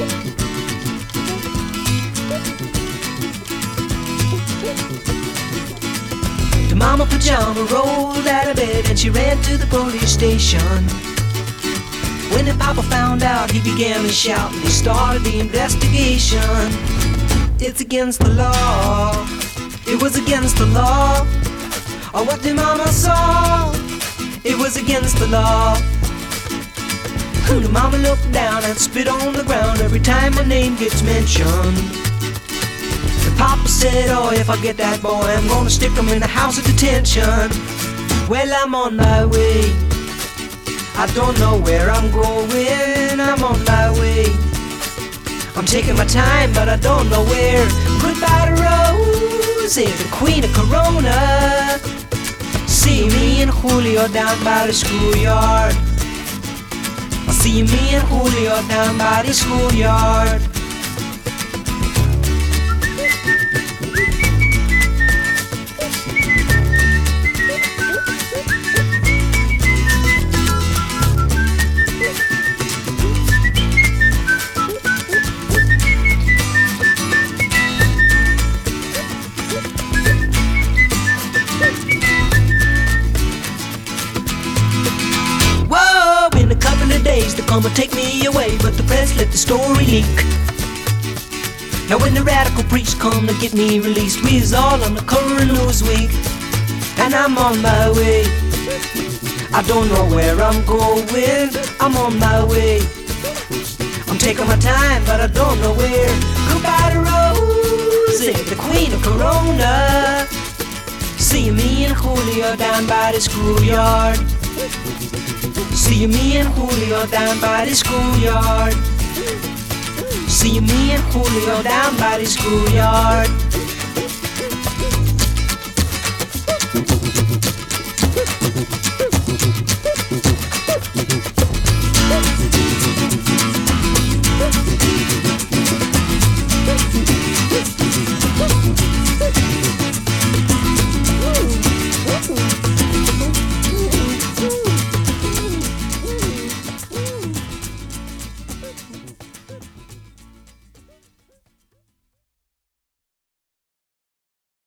The mama pajama rolled out of bed and she ran to the police station. When the papa found out, he began to shout and he started the investigation. It's against the law. It was against the law. Or what the mama saw. It was against the law. The mama looked down and spit on the ground every time my name gets mentioned. The papa said, oh, if I get that boy, I'm gonna stick him in the house of detention. Well, I'm on my way. I don't know where I'm going. I'm on my way. I'm taking my time, but I don't know where. Goodbye to Rosie, the queen of Corona. See me and Julio down by the schoolyard. I'll see me and Julio down by the schoolyard. They're gonna take me away, but the press let the story leak. Now when the radical preach come to get me released, we's all on the current news week. And I'm on my way. I don't know where I'm going. I'm on my way. I'm taking my time, but I don't know where. Goodbye to Rosie, the queen of Corona. See me and Julio down by the schoolyard. See me and Julio down by the schoolyard. See me and Julio down by the schoolyard.